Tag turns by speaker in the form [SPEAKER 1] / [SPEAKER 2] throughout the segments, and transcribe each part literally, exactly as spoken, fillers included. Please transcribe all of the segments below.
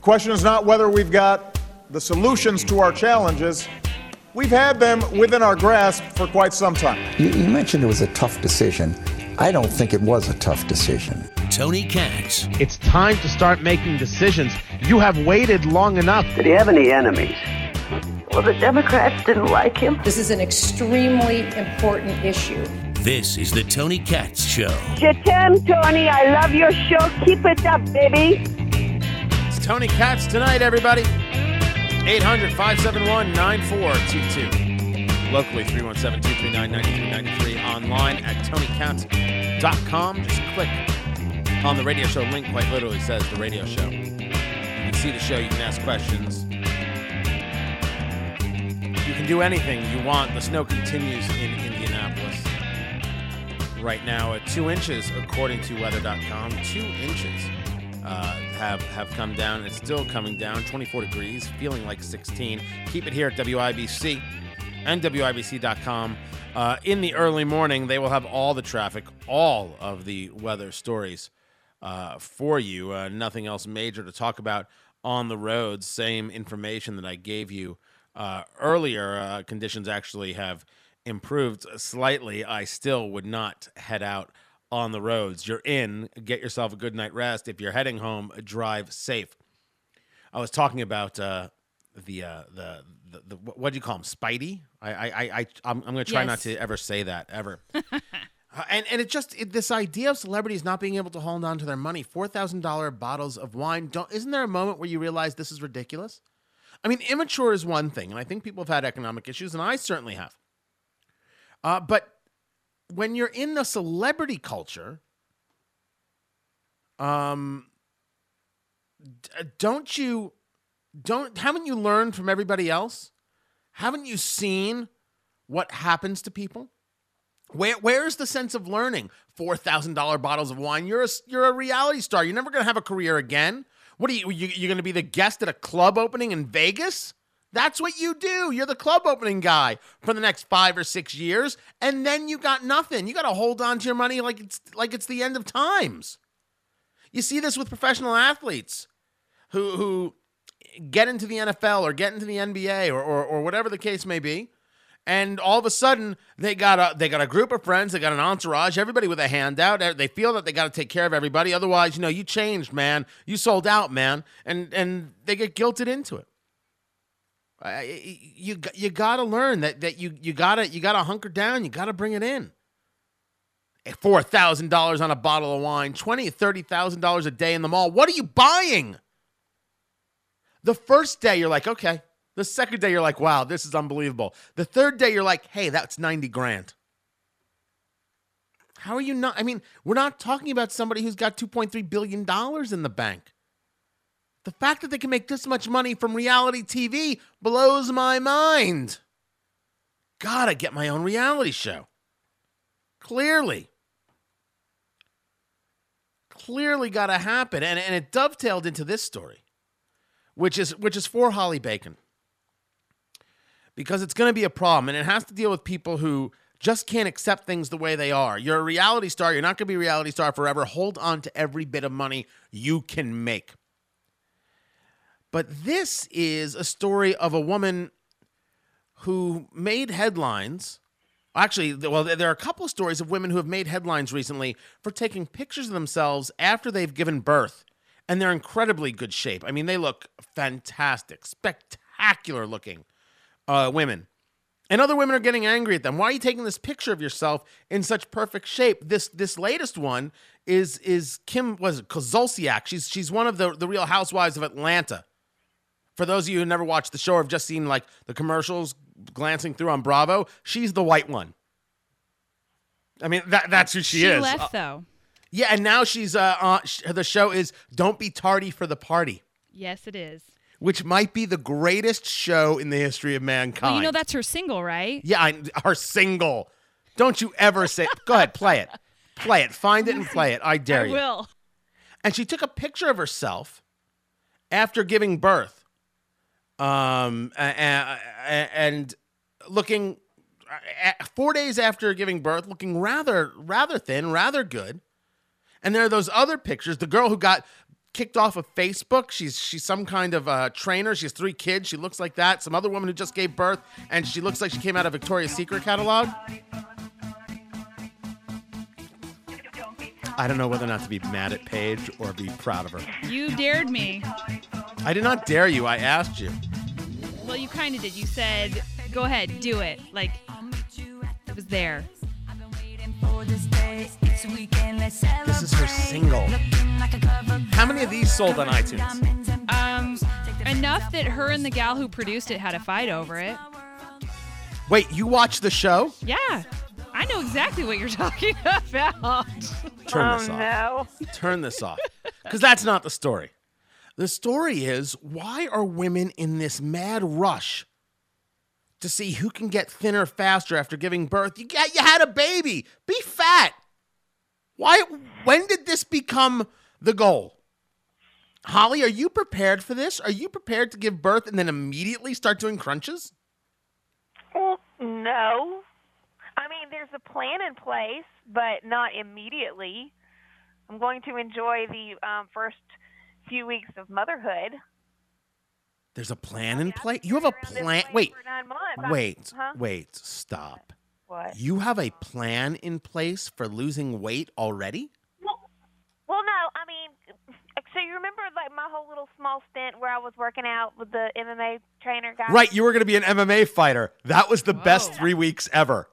[SPEAKER 1] question is not whether we've got the solutions to our challenges. We've had them within our grasp for quite some time.
[SPEAKER 2] You, you mentioned it was a tough decision. I don't think it was a tough decision.
[SPEAKER 3] Tony Katz.
[SPEAKER 4] It's time to start making decisions. You have waited long enough.
[SPEAKER 5] Did he have any enemies?
[SPEAKER 6] Well, the Democrats didn't like him.
[SPEAKER 7] This is an extremely important issue.
[SPEAKER 3] This is the Tony Katz Show.
[SPEAKER 8] Jatem, Tony, I love your show. Keep it up, baby.
[SPEAKER 9] It's Tony Katz tonight, everybody. eight hundred, five seven one, nine four two two. Locally, three one seven, two three nine, nine three nine three. Online at tony katz dot com. Just click on the radio show link. Quite literally says the radio show. You can see the show. You can ask questions. You can do anything you want. The snow continues in Indianapolis right now at two inches, according to weather dot com. Two inches uh, have have come down. It's still coming down. twenty-four degrees, feeling like sixteen. Keep it here at W I B C and W I B C dot com. Uh, in the early morning, they will have all the traffic, all of the weather stories uh, for you. Uh, nothing else major to talk about on the roads. Same information that I gave you uh, earlier. Uh, conditions actually have improved slightly. I still would not head out on the roads. You're in, get yourself a good night rest. If you're heading home, drive safe. I was talking about uh, the, uh, the the the what do you call him? Spidey. I I I I'm, I'm going to try yes. not to ever say that ever. uh, and and it just it, this idea of celebrities not being able to hold on to their money. Four thousand dollar bottles of wine. Don't isn't there a moment where you realize this is ridiculous? I mean, immature is one thing, and I think people have had economic issues, and I certainly have. Uh, but when you're in the celebrity culture, um, don't you, don't, haven't you learned from everybody else? Haven't you seen what happens to people? Where, where's the sense of learning? four thousand dollar bottles of wine. You're a, you're a reality star. You're never going to have a career again. What are you, you you're going to be the guest at a club opening in Vegas? That's what you do. You're the club opening guy for the next five or six years, and then you got nothing. You got to hold on to your money like it's like it's the end of times. You see this with professional athletes who who get into the N F L or get into the N B A or or, or whatever the case may be, and all of a sudden they got a they got a group of friends, they got an entourage, everybody with a handout. They feel that they got to take care of everybody. Otherwise, you know, you changed, man. You sold out, man, and and they get guilted into it. I, you you gotta learn that that you you gotta you gotta hunker down. You gotta bring it in. Four thousand dollars on a bottle of wine, twenty thirty thousand dollars a day in the mall. What are you buying? The first day you're like, okay. The second day you're like, wow, this is unbelievable. The third day you're like, hey, that's ninety grand. How are you not? I mean, we're not talking about somebody who's got two point three billion dollars in the bank. The fact that they can make this much money from reality T V blows my mind. Gotta get my own reality show. Clearly. Clearly gotta happen. And, and it dovetailed into this story, which is which is for Holly Bacon. Because it's going to be a problem, and it has to deal with people who just can't accept things the way they are. You're a reality star. You're not going to be a reality star forever. Hold on to every bit of money you can make. But this is a story of a woman who made headlines. Actually, well, there are a couple of stories of women who have made headlines recently for taking pictures of themselves after they've given birth. And they're incredibly good shape. I mean, they look fantastic, spectacular looking uh, women. And other women are getting angry at them. Why are you taking this picture of yourself in such perfect shape? This this latest one is is Kim, was it Kozolciak? She's she's one of the, the Real Housewives of Atlanta. For those of you who never watched the show or have just seen like the commercials glancing through on Bravo, she's the white one. I mean, that that's who she,
[SPEAKER 10] she
[SPEAKER 9] is.
[SPEAKER 10] She left,
[SPEAKER 9] uh,
[SPEAKER 10] though.
[SPEAKER 9] Yeah, and now she's, uh, uh, sh- the show is Don't Be Tardy for the Party.
[SPEAKER 10] Yes, it is.
[SPEAKER 9] Which might be the greatest show in the history of mankind.
[SPEAKER 10] Well, you know that's her single, right?
[SPEAKER 9] Yeah, I, her single. Don't you ever say, go ahead, play it. Play it. Find it and play it. I dare
[SPEAKER 10] I
[SPEAKER 9] you.
[SPEAKER 10] I will.
[SPEAKER 9] And she took a picture of herself after giving birth. Um, and, and looking four days after giving birth, looking rather, rather thin, rather good. And there are those other pictures. The girl who got kicked off of Facebook. She's she's some kind of uh, trainer. She has three kids. She looks like that. Some other woman who just gave birth, and she looks like she came out of Victoria's Secret catalog. I don't know whether or not to be mad at Paige or be proud of her.
[SPEAKER 10] You dared me.
[SPEAKER 9] I did not dare you. I asked you.
[SPEAKER 10] Well, you kind of did. You said, go ahead, do it. Like, it was there.
[SPEAKER 9] This is her single. How many of these sold on iTunes?
[SPEAKER 10] Um, enough that her and the gal who produced it had a fight over it.
[SPEAKER 9] Wait, you watched the show?
[SPEAKER 10] Yeah. I know exactly what you're talking about.
[SPEAKER 9] Turn this
[SPEAKER 8] oh,
[SPEAKER 9] off.
[SPEAKER 8] no.
[SPEAKER 9] Turn this off. Because that's not the story. The story is, why are women in this mad rush to see who can get thinner faster after giving birth? You got, you had a baby. Be fat. Why? When did this become the goal? Holly, are you prepared for this? Are you prepared to give birth and then immediately start doing crunches?
[SPEAKER 8] Well, no. I mean, there's a plan in place, but not immediately. I'm going to enjoy the um, first few weeks of motherhood.
[SPEAKER 9] There's a plan in place? You have a plan? Wait,
[SPEAKER 8] For nine months.
[SPEAKER 9] wait,
[SPEAKER 8] Huh?
[SPEAKER 9] wait, stop.
[SPEAKER 8] What?
[SPEAKER 9] You have a plan in place for losing weight already?
[SPEAKER 8] Well, well, no. I mean, so you remember like my whole little small stint where I was working out with the M M A trainer guy?
[SPEAKER 9] Right, you were going to be an M M A fighter. That was the
[SPEAKER 10] Whoa.
[SPEAKER 9] best three weeks ever.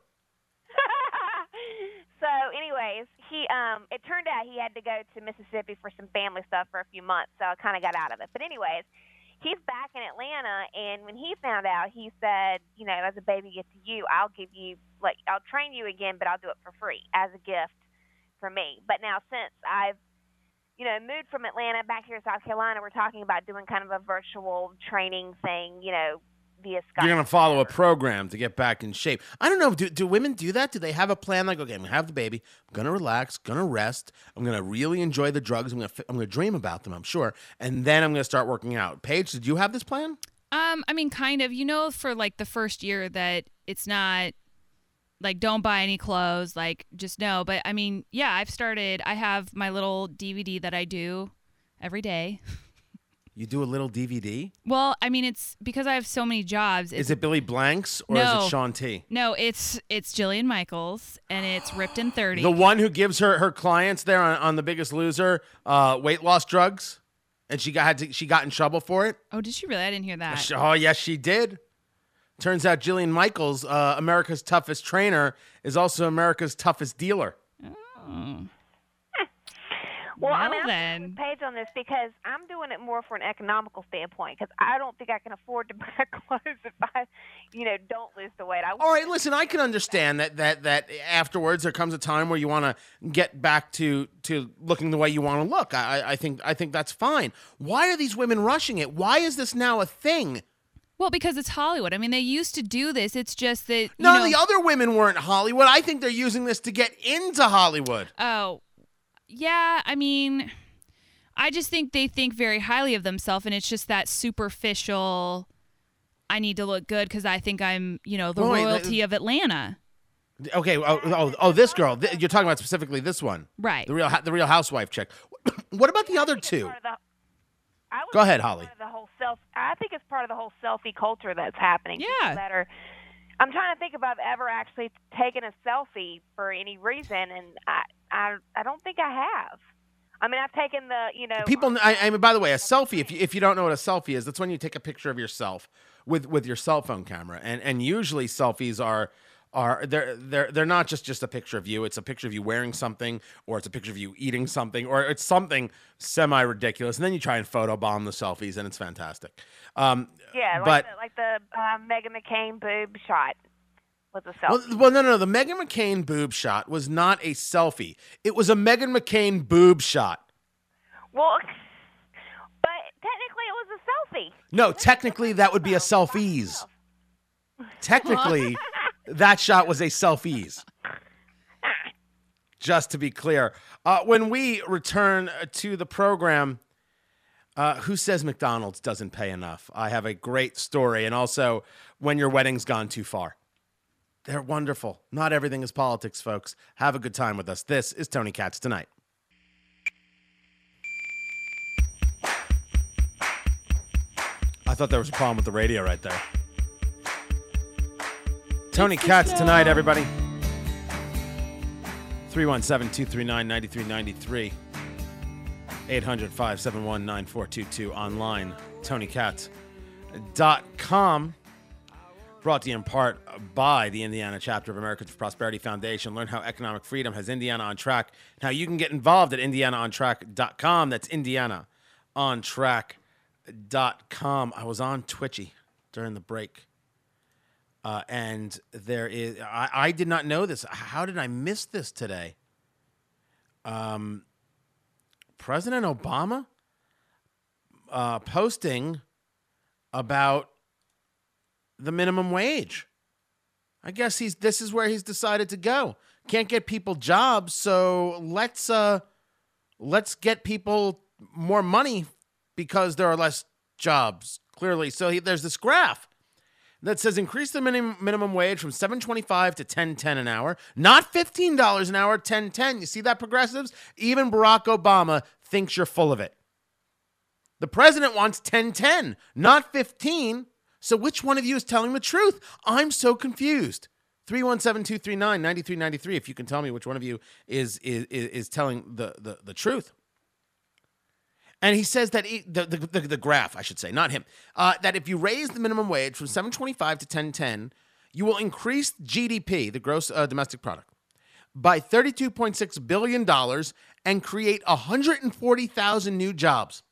[SPEAKER 8] So, anyways, he um, it turned out he had to go to Mississippi for some family stuff for a few months, so I kind of got out of it. But anyways, he's back in Atlanta, and when he found out, he said, you know, as a baby gift to you, I'll give you, like, I'll train you again, but I'll do it for free as a gift for me. But now since I've, you know, moved from Atlanta back here to South Carolina, we're talking about doing kind of a virtual training thing, you know, via Skype.
[SPEAKER 9] You're going to follow a program to get back in shape. I don't know. Do, do women do that? Do they have a plan like, okay, I'm going to have the baby. I'm going to relax, going to rest. I'm going to really enjoy the drugs. I'm going to I'm going to dream about them, I'm sure. And then I'm going to start working out. Paige, did you have this plan?
[SPEAKER 10] Um, I mean, kind of. You know, for like the first year that it's not like don't buy any clothes, like just no. But I mean, yeah, I've started. I have my little D V D that I do every day.
[SPEAKER 9] You do a little D V D?
[SPEAKER 10] Well, I mean, it's because I have so many jobs. It's,
[SPEAKER 9] Is it Billy Blanks or
[SPEAKER 10] No.
[SPEAKER 9] is it Sean T?
[SPEAKER 10] no, it's it's Jillian Michaels, and it's Ripped in thirty.
[SPEAKER 9] The one who gives her, her clients there on, on The Biggest Loser uh, weight loss drugs, and she got had to, she got in trouble for it.
[SPEAKER 10] Oh, did she really? I didn't hear that.
[SPEAKER 9] She- Oh yes, she did. Turns out Jillian Michaels, uh, America's toughest trainer, is also America's toughest dealer.
[SPEAKER 10] Oh.
[SPEAKER 8] Well, I
[SPEAKER 10] Well,
[SPEAKER 8] mean, I'm
[SPEAKER 10] then.
[SPEAKER 8] with Paige on this because I'm doing it more for an economical standpoint because I don't think I can afford to buy clothes if I, you know, don't lose the weight. I
[SPEAKER 9] All right, listen, I can understand that that that afterwards there comes a time where you want to get back to to looking the way you want to look. I, I think I think that's fine. Why are these women rushing it? Why is this now a thing?
[SPEAKER 10] Well, because it's Hollywood. I mean, they used to do this. It's just that you
[SPEAKER 9] None
[SPEAKER 10] know,
[SPEAKER 9] of the other women weren't Hollywood. I think they're using this to get into Hollywood.
[SPEAKER 10] Oh, yeah. I mean, I just think they think very highly of themselves, and it's just that superficial. I need to look good because I think I'm, you know, the
[SPEAKER 9] Well, wait,
[SPEAKER 10] royalty of Atlanta.
[SPEAKER 9] Okay, oh, oh, oh this girl. Th- You're talking about specifically this one,
[SPEAKER 10] Right.
[SPEAKER 9] the real the real housewife chick. What about the other two?
[SPEAKER 8] Part of the- I would
[SPEAKER 9] Go ahead,
[SPEAKER 8] say
[SPEAKER 9] Holly.
[SPEAKER 8] part of The whole self. I think it's part of the whole selfie culture that's happening.
[SPEAKER 10] Yeah.
[SPEAKER 8] People That are, I'm trying to think if I've ever actually taken a selfie for any reason, and I, I, I don't think I have. I mean, I've taken the, you know,
[SPEAKER 9] People, I, I mean, by the way, a selfie. If you if you don't know what a selfie is, that's when you take a picture of yourself with with your cell phone camera, and and usually selfies are. Are they're they're they're not just just a picture of you. It's a picture of you wearing something, or it's a picture of you eating something, or it's something semi ridiculous. And then you try and photobomb the selfies, and it's fantastic. Um,
[SPEAKER 8] yeah, like
[SPEAKER 9] but
[SPEAKER 8] the, like the uh, Meghan McCain boob shot was a
[SPEAKER 9] well,
[SPEAKER 8] selfie.
[SPEAKER 9] well, no, no, no. The Meghan McCain boob shot was not a selfie. It was a Meghan McCain boob shot.
[SPEAKER 8] Well, but technically it was a selfie.
[SPEAKER 9] No, technically that would be a selfies. Technically, that shot was a selfies. Just to be clear. Uh, when we return to the program, uh, who says McDonald's doesn't pay enough? I have a great story. And also, when your wedding's gone too far. They're wonderful. Not everything is politics, folks. Have a good time with us. This is Tony Katz Tonight. thought there was a problem with the radio right there. Tony Katz tonight, everybody. three one seven, two three nine, nine three nine three. eight hundred, five seven one, nine four two two. Online, tony katz dot com. Brought to you in part by the Indiana chapter of Americans for Prosperity Foundation. Learn how economic freedom has Indiana on track and how you can get involved at indiana on track dot com. That's indiana on track dot com. I was on Twitchy during the break. Uh, and there is, I, I did not know this. How did I miss this today? Um, President Obama uh, posting about the minimum wage. I guess he's this is where he's decided to go. Can't get people jobs, so let's uh let's get people more money because there are less jobs, clearly. So he, there's this graph that says increase the minimum minimum wage from seven twenty-five to ten ten an hour, not fifteen dollars an hour, ten ten. You see that, progressives? Even Barack Obama thinks you're full of it. The president wants ten ten, not fifteen. So which one of you is telling the truth? I'm so confused. three one seven, two three nine, nine three nine three if you can tell me which one of you is is is telling the, the, the truth. And he says that he, the, the, the, the graph, I should say, not him, uh, that if you raise the minimum wage from seven twenty-five to ten ten, you will increase G D P, the gross uh, domestic product, by thirty-two point six billion dollars and create one hundred forty thousand new jobs.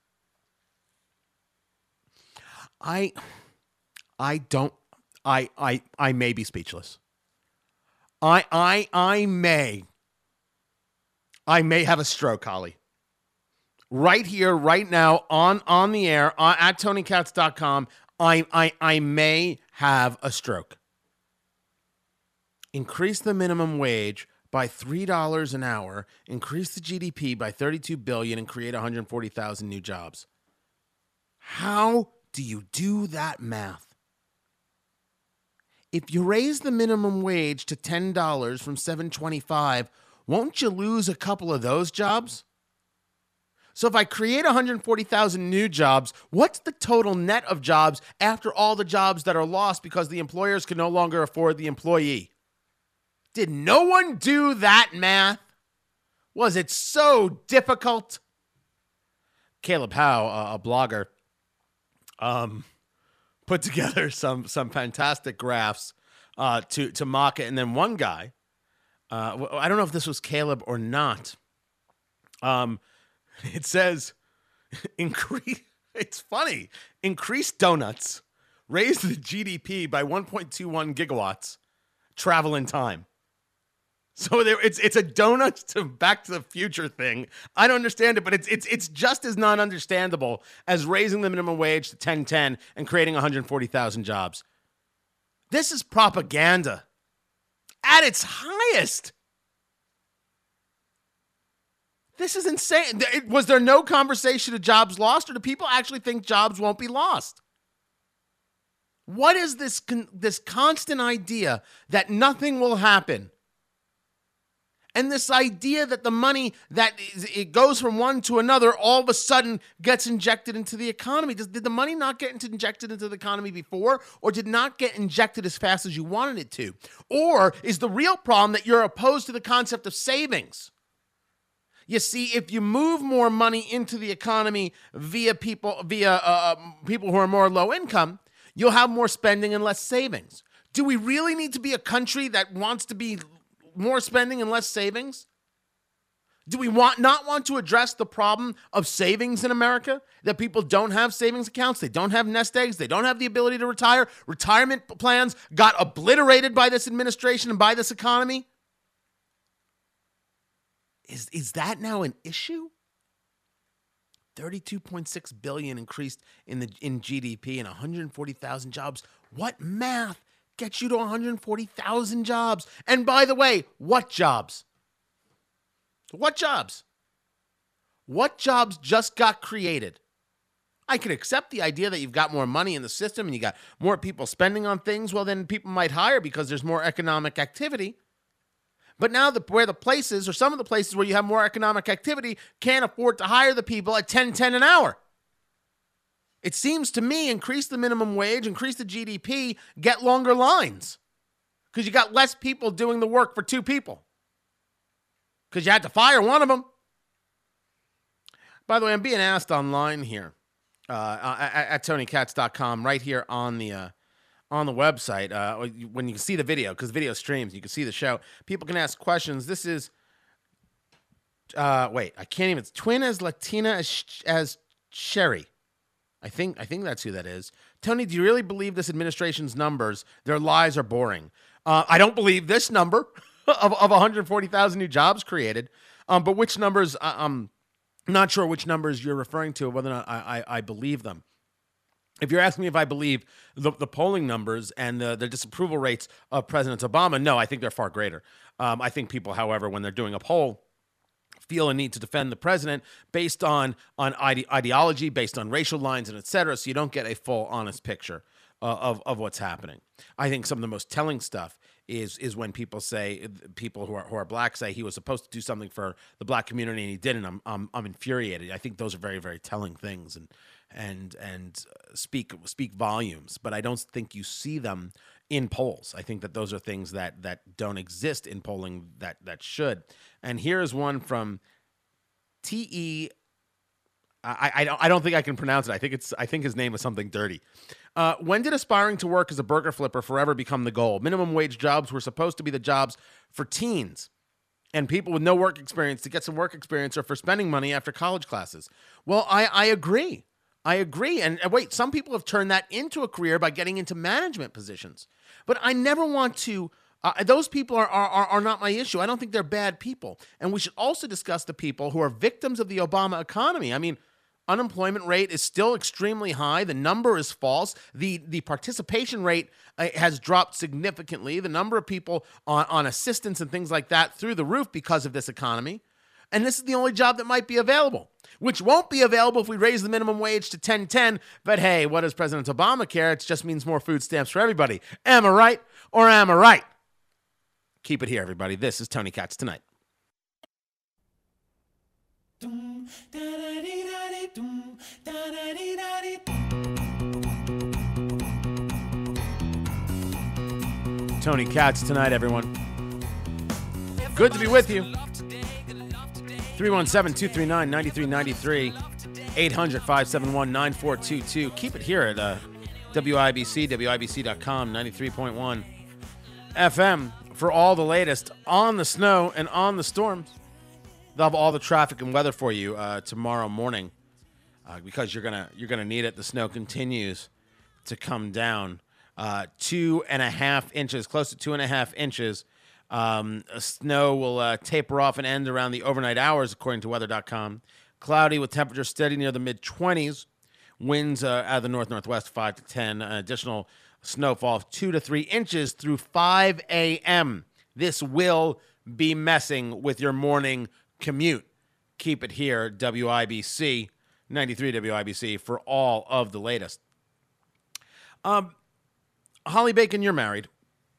[SPEAKER 9] I... I don't, I, I, I may be speechless. I, I, I may, I may have a stroke, Holly. Right here, right now, on, on the air, on, at tony katz dot com, I, I, I may have a stroke. Increase the minimum wage by three dollars an hour, increase the G D P by thirty-two billion dollars, and create one hundred forty thousand new jobs. How do you do that math? If you raise the minimum wage to ten dollars from seven twenty-five, won't you lose a couple of those jobs? So if I create one hundred forty thousand new jobs, what's the total net of jobs after all the jobs that are lost because the employers can no longer afford the employee? Did no one do that math? Was it so difficult? Caleb Howe, a blogger, um... put together some some fantastic graphs uh, to to mock it, and then one guy, uh, I don't know if this was Caleb or not. Um, it says increase. It's funny. Increase donuts, raise the G D P by one point two one gigawatts, travel in time. So there, it's it's a donuts to Back to the Future thing. I don't understand it, but it's it's it's just as non-understandable as raising the minimum wage to ten ten and creating one hundred forty thousand jobs. This is propaganda at its highest. This is insane. Was there no conversation of jobs lost, or do people actually think jobs won't be lost? What is this con- this constant idea that nothing will happen? And this idea that the money that is, it goes from one to another all of a sudden gets injected into the economy. Does, did the money not get into, injected into the economy before, or did not get injected as fast as you wanted it to? Or is the real problem that you're opposed to the concept of savings? You see, if you move more money into the economy via people via uh, people who are more low income, you'll have more spending and less savings. Do we really need to be a country that wants to be more spending and less savings? Do we want not want to address the problem of savings in America? That people don't have savings accounts, they don't have nest eggs, they don't have the ability to retire. Retirement plans got obliterated by this administration and by this economy. Is, is that now an issue? thirty-two point six billion dollars increased in the in G D P and one hundred forty thousand jobs. What math gets you to one hundred forty thousand jobs? And by the way, what jobs? What jobs? What jobs just got created? I can accept the idea that you've got more money in the system and you got more people spending on things. Well, then people might hire because there's more economic activity. But now the, where the places, or some of the places where you have more economic activity, can't afford to hire the people at ten ten an hour. It seems to me increase the minimum wage, increase the G D P, get longer lines. Because you got less people doing the work for two people. Because you had to fire one of them. By the way, I'm being asked online here uh, at, at tony katz dot com, right here on the uh, on the website. Uh, when you can see the video, because video streams, you can see the show. People can ask questions. This is, uh, wait, I can't even. It's twin as Latina as as Sherry. I think I think that's who that is. Tony, do you really believe this administration's numbers? Their lies are boring. Uh, I don't believe this number of, of one hundred forty thousand new jobs created. Um, but which numbers, uh, I'm not sure which numbers you're referring to, whether or not I, I, I believe them. If you're asking me if I believe the, the polling numbers and the, the disapproval rates of President Obama, no, I think they're far greater. Um, I think people, however, when they're doing a poll, feel a need to defend the president based on, on ide- ideology, based on racial lines, and et cetera, so you don't get a full, honest picture uh, of, of what's happening. I think some of the most telling stuff is is when people say, people who are who are black say he was supposed to do something for the black community and he didn't. I'm I'm, I'm infuriated. I think those are very, very telling things and and and speak speak volumes. But I don't think you see them in polls. I think that those are things that that don't exist in polling that that should. And here's one from T E. I, I don't I don't think I can pronounce it. I think it's I think his name is something dirty. Uh, when did aspiring to work as a burger flipper forever become the goal? Minimum wage jobs were supposed to be the jobs for teens and people with no work experience to get some work experience or for spending money after college classes. Well, I, I agree. I agree. And, and wait, some people have turned that into a career by getting into management positions. But I never want to Uh, those people are, are are not my issue. I don't think they're bad people. And we should also discuss the people who are victims of the Obama economy. I mean, unemployment rate is still extremely high. The number is false. The the participation rate uh, has dropped significantly. The number of people on, on assistance and things like that through the roof because of this economy. And this is the only job that might be available, which won't be available if we raise the minimum wage to ten ten. But hey, what does President Obama care? It just means more food stamps for everybody. Am I right or am I right? Keep it here, everybody. This is Tony Katz Tonight. Tony Katz Tonight, everyone. Good to be with you. three one seven, two three nine, nine three nine three, eight hundred, five seven one, nine four two two. Keep it here at uh, W I B C, W I B C dot com, ninety-three point one F M for all the latest on the snow and on the storms. They'll have all the traffic and weather for you uh, tomorrow morning uh, because you're gonna you're gonna need it. The snow continues to come down. Uh, two and a half inches, close to two and a half inches. Um, snow will uh, taper off and end around the overnight hours, according to weather dot com. Cloudy with temperatures steady near the mid-twenties. Winds uh, out of the north-northwest, five to ten. Uh, additional snowfall of two to three inches through five a.m. This will be messing with your morning commute. Keep it here, W I B C, ninety-three W I B C, for all of the latest. Um, Holly Bacon, you're married.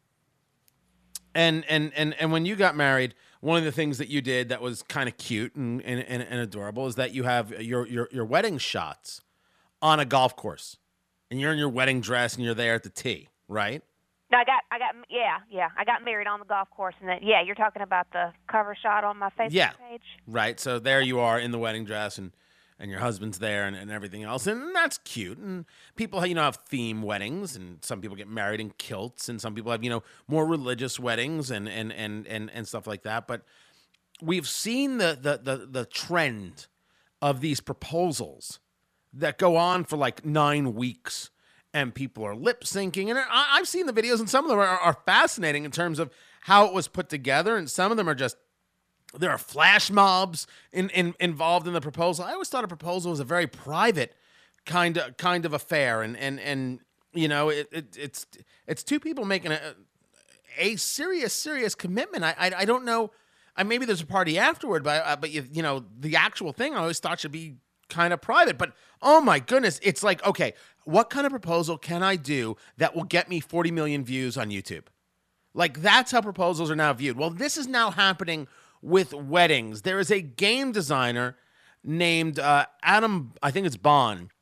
[SPEAKER 9] And and and and when you got married, one of the things that you did that was kind of cute and, and, and, and adorable is that you have your, your your wedding shots on a golf course. And you're in your wedding dress and you're there at the tee, right?
[SPEAKER 8] No, I got, I got, yeah, yeah. I got married on the golf course, and then, yeah, you're talking about the cover shot on my Facebook
[SPEAKER 9] yeah.
[SPEAKER 8] page.
[SPEAKER 9] Right. So there you are in the wedding dress, and, and your husband's there, and, and everything else, and that's cute. And people, you know, have theme weddings, and some people get married in kilts, and some people have, you know, more religious weddings, and and and and, and stuff like that. But we've seen the the the the trend of these proposals that go on for like nine weeks. And people are lip syncing. And I, I've seen the videos, and some of them are, are fascinating in terms of how it was put together. And some of them are just, there are flash mobs in, in, involved in the proposal. I always thought a proposal was a very private kind of kind of affair. And, and, and you know, it, it, it's it's two people making a, a serious, serious commitment. I, I, I don't know. I, maybe there's a party afterward, but, uh, but you, you know, the actual thing I always thought should be kind of private. But oh my goodness, it's like, okay, what kind of proposal can I do that will get me forty million views on YouTube? Like, that's how proposals are now viewed. Well, this is now happening with weddings. There is a game designer named uh, Adam, I think it's Bond,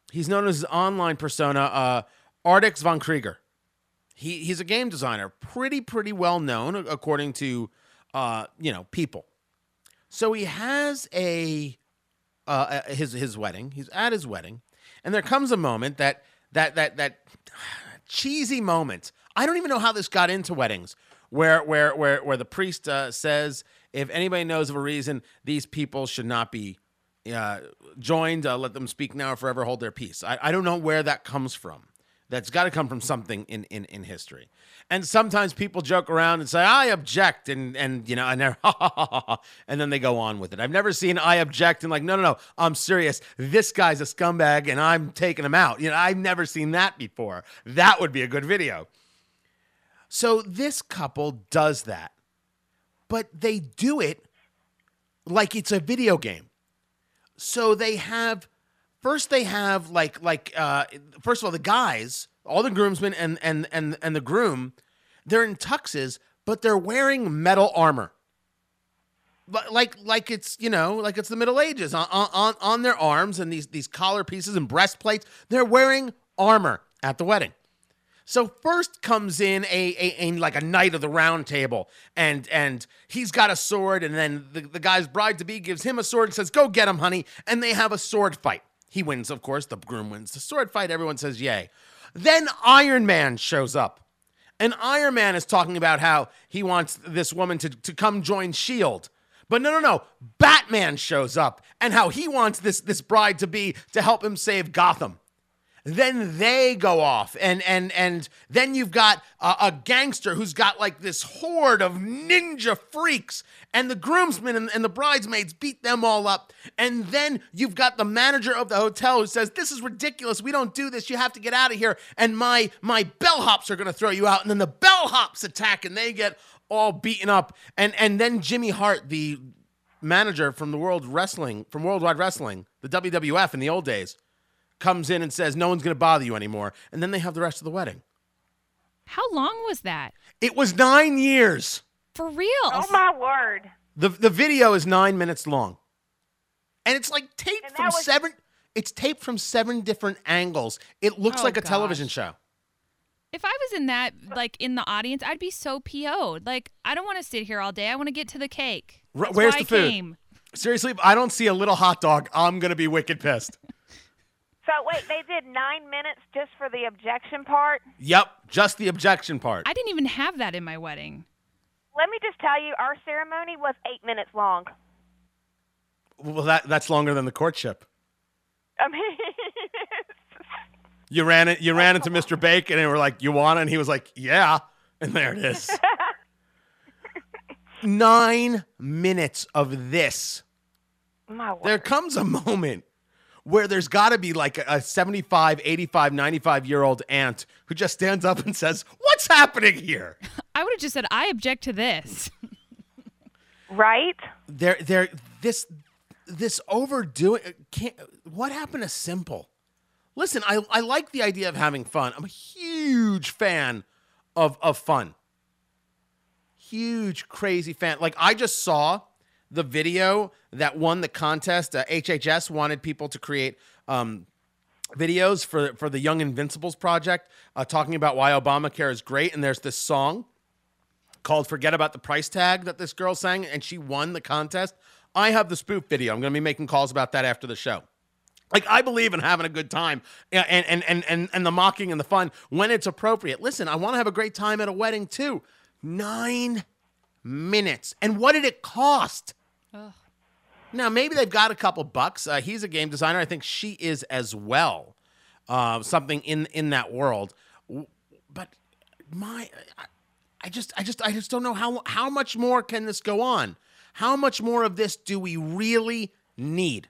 [SPEAKER 9] He's known as his online persona, uh, Ardix von Krieger. He he's a game designer, pretty pretty well known according to uh, you know people. So he has a uh, his his wedding. He's at his wedding, and there comes a moment that that that that cheesy moment. I don't even know how this got into weddings, where where where where the priest uh, says, if anybody knows of a reason these people should not be uh, joined, uh, let them speak now or forever hold their peace. I, I don't know where that comes from. That's got to come from something in, in, in history. And sometimes people joke around and say, I object, and, and you know, and, they're, and then they go on with it. I've never seen I object and like, no, no, no, I'm serious. This guy's a scumbag and I'm taking him out. You know, I've never seen that before. That would be a good video. So this couple does that, but they do it like it's a video game. So they have... First, they have like like uh, first of all, the guys, all the groomsmen and and and and the groom, they're in tuxes, but they're wearing metal armor, like like it's you know like it's the Middle Ages on on on their arms and these these collar pieces and breastplates. They're wearing armor at the wedding. So first comes in a, a, a like a knight of the round table, and and he's got a sword, and then the, the guy's bride to be gives him a sword and says, "Go get him, honey," and they have a sword fight. He wins, of course. The groom wins the sword fight. Everyone says yay. Then Iron Man shows up. And Iron Man is talking about how he wants this woman to, to come join S H I E L D. But no, no, no. Batman shows up and how he wants this, this bride to be to help him save Gotham. Then they go off, and and and then you've got a, a gangster who's got like this horde of ninja freaks, and the groomsmen and, and the bridesmaids beat them all up. And then you've got the manager of the hotel who says, "This is ridiculous. We don't do this. You have to get out of here. And my my bellhops are going to throw you out." And then the bellhops attack, and they get all beaten up. And and then Jimmy Hart, the manager from the World Wrestling, from Worldwide Wrestling, the W W F in the old days, comes in and says, no one's going to bother you anymore. And then they have the rest of the wedding.
[SPEAKER 10] How long was that?
[SPEAKER 9] It was nine years.
[SPEAKER 10] For real?
[SPEAKER 8] Oh, my word.
[SPEAKER 9] The the video is nine minutes long. And it's like taped
[SPEAKER 8] And that
[SPEAKER 9] from
[SPEAKER 8] was-
[SPEAKER 9] seven, it's taped from seven different angles. It looks
[SPEAKER 10] Oh,
[SPEAKER 9] like a
[SPEAKER 10] gosh.
[SPEAKER 9] television show.
[SPEAKER 10] If I was in that, like in the audience, I'd be so P O'd. Like, I don't want to sit here all day. I want to get to the cake.
[SPEAKER 9] R-
[SPEAKER 10] That's
[SPEAKER 9] where's
[SPEAKER 10] why
[SPEAKER 9] the
[SPEAKER 10] I
[SPEAKER 9] food?
[SPEAKER 10] Came.
[SPEAKER 9] Seriously, if I don't see a little hot dog, I'm going to be wicked pissed.
[SPEAKER 8] So, wait, they did nine minutes just for the objection part?
[SPEAKER 9] Yep, just the objection part.
[SPEAKER 10] I didn't even have that in my wedding.
[SPEAKER 8] Let me just tell you, our ceremony was eight minutes long.
[SPEAKER 9] Well, that that's longer than the courtship.
[SPEAKER 8] I mean,
[SPEAKER 9] You ran it. You ran into Mister Bacon and were like, "You want it?" And he was like, "Yeah." And there it is. Nine minutes of this.
[SPEAKER 8] my word.
[SPEAKER 9] There comes a moment where there's got to be like a seventy-five, eighty-five, ninety-five-year-old aunt who just stands up and says, "What's happening here?"
[SPEAKER 10] I would have just said, I object to this.
[SPEAKER 8] Right?
[SPEAKER 9] There, there. This, this overdoing. Can't, what happened to simple? Listen, I, I like the idea of having fun. I'm a huge fan of of fun. Huge, crazy fan. Like, I just saw the video that won the contest. Uh, H H S wanted people to create um, videos for, for the Young Invincibles project, uh, talking about why Obamacare is great. And there's this song called Forget About the Price Tag that this girl sang, and she won the contest. I have the spoof video. I'm going to be making calls about that after the show. Like, I believe in having a good time and, and, and, and, and the mocking and the fun when it's appropriate. Listen, I want to have a great time at a wedding too. Nine minutes. And what did it cost?
[SPEAKER 10] Ugh.
[SPEAKER 9] Now, maybe they've got a couple bucks. Uh, he's a game designer. I think she is as well. Uh, something in, in that world. But my, I, I just, I just, I just don't know how, how much more can this go on? How much more of this do we really need?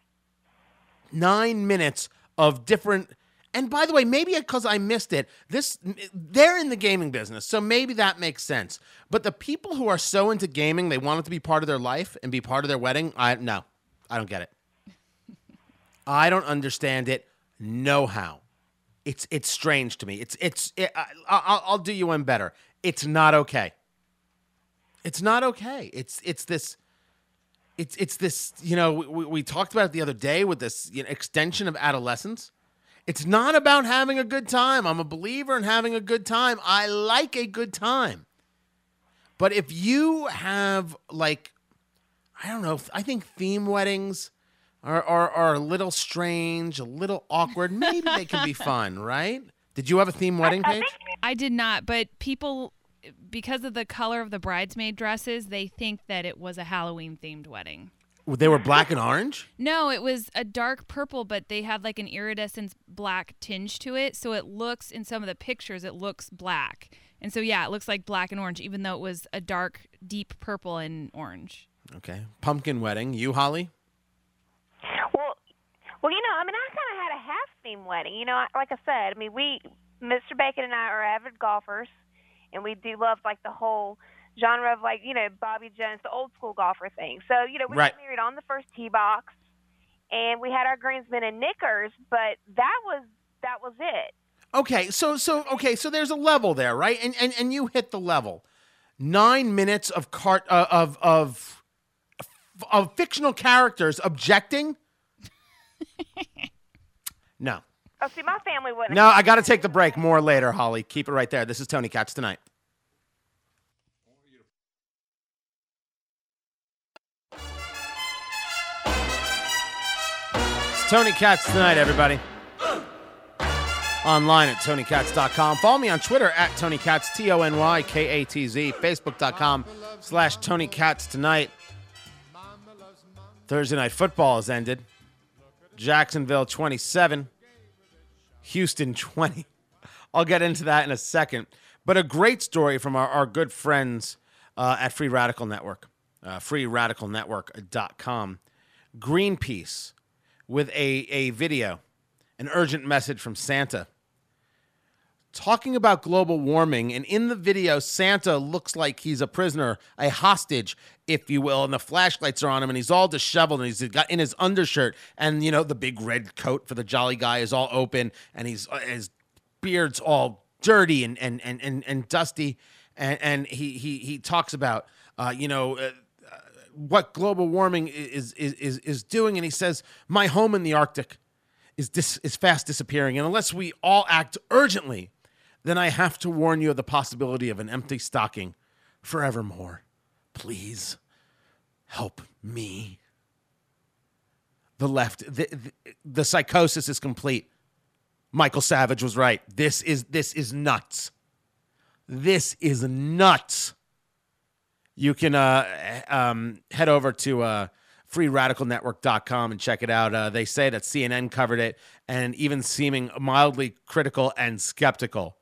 [SPEAKER 9] Nine minutes of different, and by the way, maybe because I missed it, this they're in the gaming business, so maybe that makes sense. But the people who are so into gaming, they want it to be part of their life and be part of their wedding. I no, I don't get it. I don't understand it. No how. It's it's strange to me. It's it's. It, I, I'll, I'll do you one better. It's not okay. It's not okay. It's it's this. It's it's this, you know, we, we talked about it the other day with this, you know, extension of adolescence. It's not about having a good time. I'm a believer in having a good time. I like a good time. But if you have, like, I don't know, I think theme weddings are, are, are a little strange, a little awkward. Maybe they can be fun, right? Did you have a theme wedding, Paige?
[SPEAKER 10] I did not, but people, because of the color of the bridesmaid dresses, they think that it was a Halloween-themed wedding.
[SPEAKER 9] They were black and orange?
[SPEAKER 10] No, it was a dark purple, but they had like an iridescent black tinge to it. So it looks, in some of the pictures, it looks black. And so, yeah, it looks like black and orange, even though it was a dark, deep purple and orange.
[SPEAKER 9] Okay. Pumpkin wedding. You, Holly?
[SPEAKER 8] Well, well, you know, I mean, I kind of had a half-theme wedding. You know, I- like I said, I mean, we, Mister Bacon and I are avid golfers, and we do love, like, the whole genre of, like, you know, Bobby Jones, the old school golfer thing. So, you know, we
[SPEAKER 9] Right.
[SPEAKER 8] got married on the first tee box, and we had our groomsmen in knickers, but that was that was it.
[SPEAKER 9] Okay, so so okay, so there's a level there, right? And and and you hit the level. Nine minutes of cart uh, of of of fictional characters objecting. No.
[SPEAKER 8] Oh, see, my family wouldn't.
[SPEAKER 9] No, I got to take the break. More later, Holly. Keep it right there. This is Tony Katz Tonight. It's Tony Katz Tonight, everybody. Online at tony katz dot com. Follow me on Twitter at Tony Katz, T O N Y K A T Z. Facebook.com slash Tony Katz Tonight. Thursday Night Football has ended. Jacksonville twenty-seven. Houston twenty. I'll get into that in a second. But a great story from our, our good friends uh, at Free Radical Network. Uh, free radical network dot com. Greenpeace with a, a video, an urgent message from Santa, talking about global warming. And in the video, Santa looks like he's a prisoner, a hostage, if you will, and the flashlights are on him, and he's all disheveled, and he's got in his undershirt, and, you know, the big red coat for the jolly guy is all open, and he's his beard's all dirty and and and and, and dusty, and, and he he he talks about, uh, you know, uh, what global warming is is is is doing, and he says, my home in the Arctic is dis- is fast disappearing, and unless we all act urgently, then I have to warn you of the possibility of an empty stocking forevermore. Please help me. The left, the, the, the psychosis is complete. Michael Savage was right. This is this is nuts. This is nuts. You can uh, um, head over to uh, free radical network dot com and check it out. Uh, they say that C N N covered it, and even seeming mildly critical and skeptical.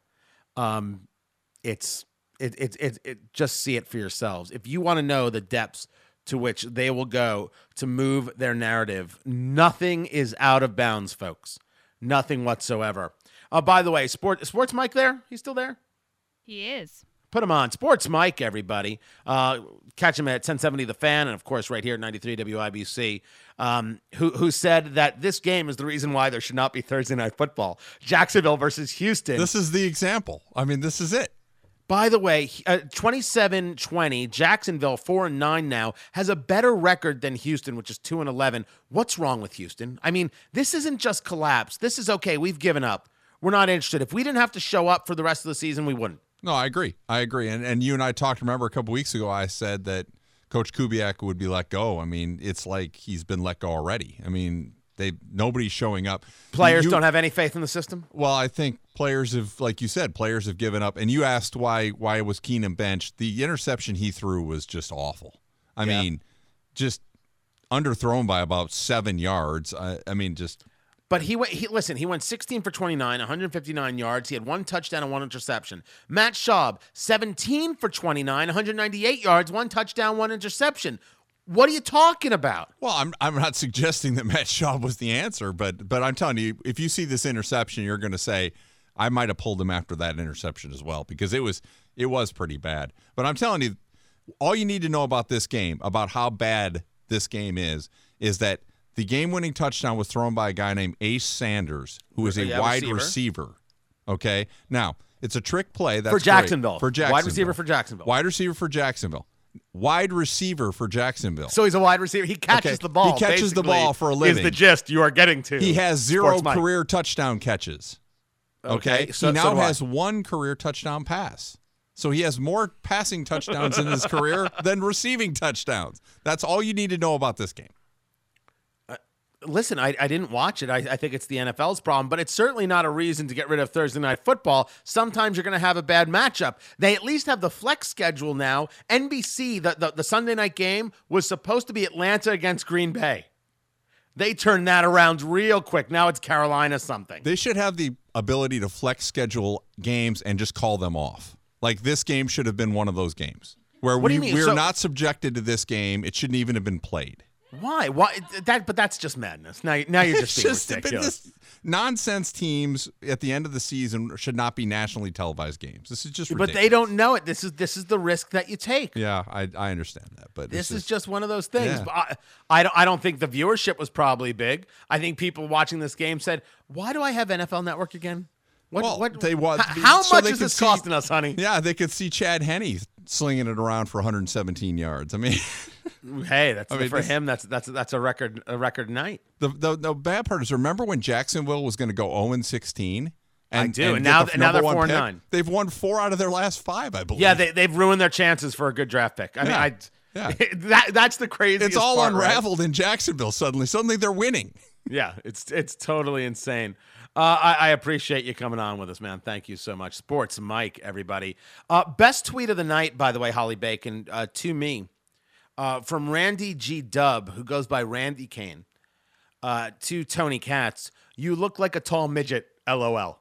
[SPEAKER 9] Um, it's it, it it it just see it for yourselves. If you want to know the depths to which they will go to move their narrative, nothing is out of bounds, folks. Nothing whatsoever. Uh, by the way, Sport Sports Mike there? He's still there?
[SPEAKER 10] He is.
[SPEAKER 9] Put him on. Sports Mike, everybody. Uh, catch him at ten seventy The Fan, and, of course, right here at ninety-three W I B C, um, who, who said that this game is the reason why there should not be Thursday Night Football. Jacksonville versus Houston.
[SPEAKER 5] This is the example. I mean, this is it.
[SPEAKER 9] By the way, uh, twenty-seven twenty, Jacksonville, four and nine now, has a better record than Houston, which is two and eleven. What's wrong with Houston? I mean, this isn't just collapse. This is, okay, we've given up. We're not interested. If we didn't have to show up for the rest of the season, we wouldn't.
[SPEAKER 5] No, I agree. I agree. And and you and I talked, remember, a couple weeks ago, I said that Coach Kubiak would be let go. I mean, it's like he's been let go already. I mean, they nobody's showing up.
[SPEAKER 9] Players
[SPEAKER 5] you,
[SPEAKER 9] don't have any faith in the system?
[SPEAKER 5] Well, I think players have, like you said, players have given up. And you asked why why was Keenum benched. The interception he threw was just awful. I yeah. mean, just underthrown by about seven yards. I, I mean, just...
[SPEAKER 9] But he went. He listen. He went sixteen for twenty-nine, one hundred fifty-nine yards. He had one touchdown and one interception. Matt Schaub, seventeen for twenty-nine, one hundred ninety-eight yards, one touchdown, one interception. What are you talking about?
[SPEAKER 5] Well, I'm I'm not suggesting that Matt Schaub was the answer, but but I'm telling you, if you see this interception, you're going to say, I might have pulled him after that interception as well, because it was it was pretty bad. But I'm telling you, all you need to know about this game, about how bad this game is, is that the game-winning touchdown was thrown by a guy named Ace Sanders, who is a yeah, wide receiver. receiver. Okay? Now, it's a trick play. That's
[SPEAKER 9] for Jacksonville.
[SPEAKER 5] Great. For Jacksonville.
[SPEAKER 9] Wide receiver for Jacksonville.
[SPEAKER 5] Wide receiver for Jacksonville. wide receiver for Jacksonville.
[SPEAKER 9] So he's a wide receiver. He catches
[SPEAKER 5] Okay,
[SPEAKER 9] the ball.
[SPEAKER 5] he catches the ball for a living.
[SPEAKER 9] Is the gist you are getting to.
[SPEAKER 5] He has zero
[SPEAKER 9] Sports Mike.
[SPEAKER 5] career touchdown catches. Okay,
[SPEAKER 9] Okay, so-
[SPEAKER 5] he now
[SPEAKER 9] so do I.
[SPEAKER 5] has one career touchdown pass. So he has more passing touchdowns in his career than receiving touchdowns. That's all you need to know about this game.
[SPEAKER 9] Listen, I, I didn't watch it. I, I think it's the N F L's problem, but it's certainly not a reason to get rid of Thursday Night Football. Sometimes you're going to have a bad matchup. They at least have the flex schedule now. N B C, the, the, the Sunday night game, was supposed to be Atlanta against Green Bay. They turned that around real quick. Now it's Carolina something.
[SPEAKER 5] They should have the ability to flex schedule games and just call them off. Like this game should have been one of those games where
[SPEAKER 9] What do
[SPEAKER 5] we,
[SPEAKER 9] you mean?
[SPEAKER 5] we're
[SPEAKER 9] So-
[SPEAKER 5] not subjected to this game. It shouldn't even have been played.
[SPEAKER 9] Why? Why? That? But that's just madness. Now, now you're just
[SPEAKER 5] It's
[SPEAKER 9] being
[SPEAKER 5] just been
[SPEAKER 9] ridiculous.
[SPEAKER 5] this nonsense teams at the end of the season should not be nationally televised games. This is just ridiculous.
[SPEAKER 9] But they don't know it. This is this is the risk that you take.
[SPEAKER 5] Yeah, I I understand that, but
[SPEAKER 9] This
[SPEAKER 5] it's
[SPEAKER 9] is just one of those things.
[SPEAKER 5] Yeah.
[SPEAKER 9] But I, I don't. I don't think the viewership was probably big. I think people watching this game said, "Why do I have N F L Network again? What?
[SPEAKER 5] Well,
[SPEAKER 9] what?
[SPEAKER 5] they want
[SPEAKER 9] h- how
[SPEAKER 5] so
[SPEAKER 9] much
[SPEAKER 5] they
[SPEAKER 9] is
[SPEAKER 5] could
[SPEAKER 9] this
[SPEAKER 5] see-
[SPEAKER 9] costing us, honey?
[SPEAKER 5] Yeah, they could see Chad Henne slinging it around for one hundred seventeen yards. I mean,
[SPEAKER 9] Hey, that's
[SPEAKER 5] I mean,
[SPEAKER 9] for
[SPEAKER 5] this-
[SPEAKER 9] him. That's that's that's a record a record night.
[SPEAKER 5] the, the the bad part is, remember when Jacksonville was going to go oh and sixteen?
[SPEAKER 9] I do, and
[SPEAKER 5] get
[SPEAKER 9] now-
[SPEAKER 5] the
[SPEAKER 9] and now
[SPEAKER 5] number
[SPEAKER 9] they're
[SPEAKER 5] one
[SPEAKER 9] four and
[SPEAKER 5] pick?
[SPEAKER 9] nine.
[SPEAKER 5] They've won four out of their last five, I believe.
[SPEAKER 9] Yeah, they they've ruined their chances for a good draft pick. I mean,
[SPEAKER 5] Yeah.
[SPEAKER 9] I
[SPEAKER 5] Yeah.
[SPEAKER 9] that that's the craziest.
[SPEAKER 5] it's all
[SPEAKER 9] part, right?
[SPEAKER 5] unraveled in Jacksonville suddenly. Suddenly they're winning.
[SPEAKER 9] Yeah, it's it's totally insane. Uh, I, I appreciate you coming on with us, man. Thank you so much. Sports Mike, everybody. Uh, best tweet of the night, by the way, Holly Bacon, uh, to me, uh, from Randy G. Dub, who goes by Randy Kane, uh, to Tony Katz. You look like a tall midget, LOL.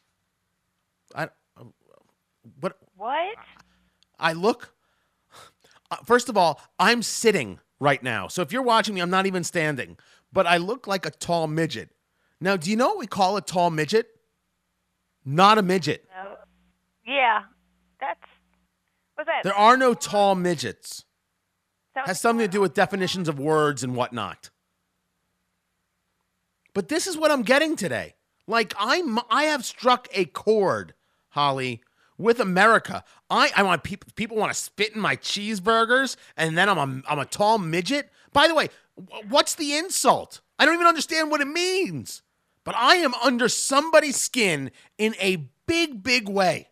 [SPEAKER 9] I, what?
[SPEAKER 8] What?
[SPEAKER 9] I look, uh, first of all, I'm sitting right now. So if you're watching me, I'm not even standing, but I look like a tall midget. Now, do you know what we call a tall midget? Not a midget.
[SPEAKER 8] No. Yeah, that's what's that?
[SPEAKER 9] There are no tall midgets.
[SPEAKER 8] Sounds-
[SPEAKER 9] Has something to do with definitions of words and whatnot. But this is what I'm getting today. Like I'm, I have struck a chord, Holly, with America. I, I want people. People want to spit in my cheeseburgers, and then I'm a, I'm a tall midget. By the way, wh- what's the insult? I don't even understand what it means. But I am under somebody's skin in a big, big way.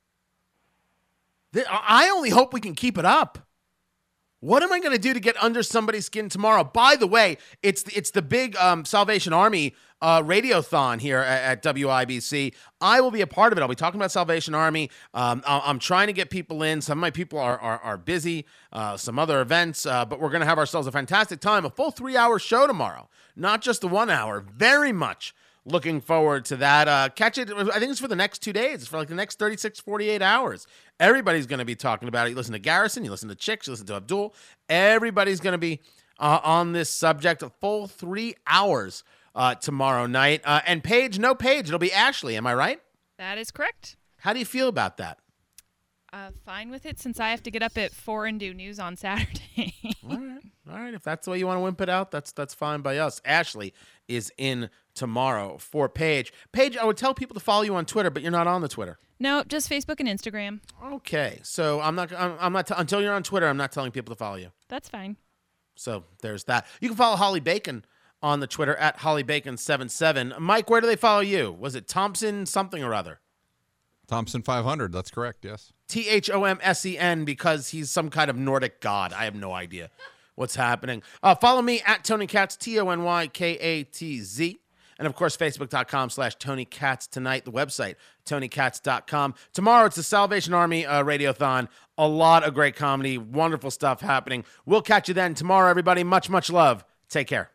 [SPEAKER 9] Th- I only hope we can keep it up. What am I going to do to get under somebody's skin tomorrow? By the way, it's the, it's the big um, Salvation Army uh, radiothon here at, at W I B C. I will be a part of it. I'll be talking about Salvation Army. Um, I- I'm trying to get people in. Some of my people are are, are busy. Uh, some other events, uh, but we're going to have ourselves a fantastic time. A full three-hour show tomorrow, not just the one hour. Very much looking forward to that. Uh, catch it. I think it's for the next two days. It's for like the next thirty-six, forty-eight hours. Everybody's going to be talking about it. You listen to Garrison, you listen to Chicks, you listen to Abdul. Everybody's going to be uh, on this subject. A full three hours uh, tomorrow night. Uh, and Paige, no Paige. It'll be Ashley. Am I right?
[SPEAKER 10] That is correct.
[SPEAKER 9] How do you feel about that?
[SPEAKER 10] Uh, fine with it since I have to get up at four and do news on Saturday.
[SPEAKER 9] All right. All right. If that's the way you want to wimp it out, that's that's fine by us. Ashley is in tomorrow for Paige. Paige, I would tell people to follow you on Twitter, but you're not on the Twitter.
[SPEAKER 10] No, just Facebook and Instagram.
[SPEAKER 9] Okay. So I'm not I'm, I'm not t- until you're on Twitter, I'm not telling people to follow you.
[SPEAKER 10] That's fine.
[SPEAKER 9] So there's that. You can follow Holly Bacon on the Twitter at Holly Bacon seventy-seven. Mike, where do they follow you? Was it Thompson something or other?
[SPEAKER 5] Thompson five hundred. That's correct. Yes.
[SPEAKER 9] T H O M S E N because he's some kind of Nordic god. I have no idea what's happening. Uh, follow me at Tony Katz, T O N Y K A T Z. And, of course, Facebook.com slash Tony Katz tonight, the website, tony katz dot com. Tomorrow, it's the Salvation Army uh, Radiothon. A lot of great comedy, wonderful stuff happening. We'll catch you then tomorrow, everybody. Much, much love. Take care.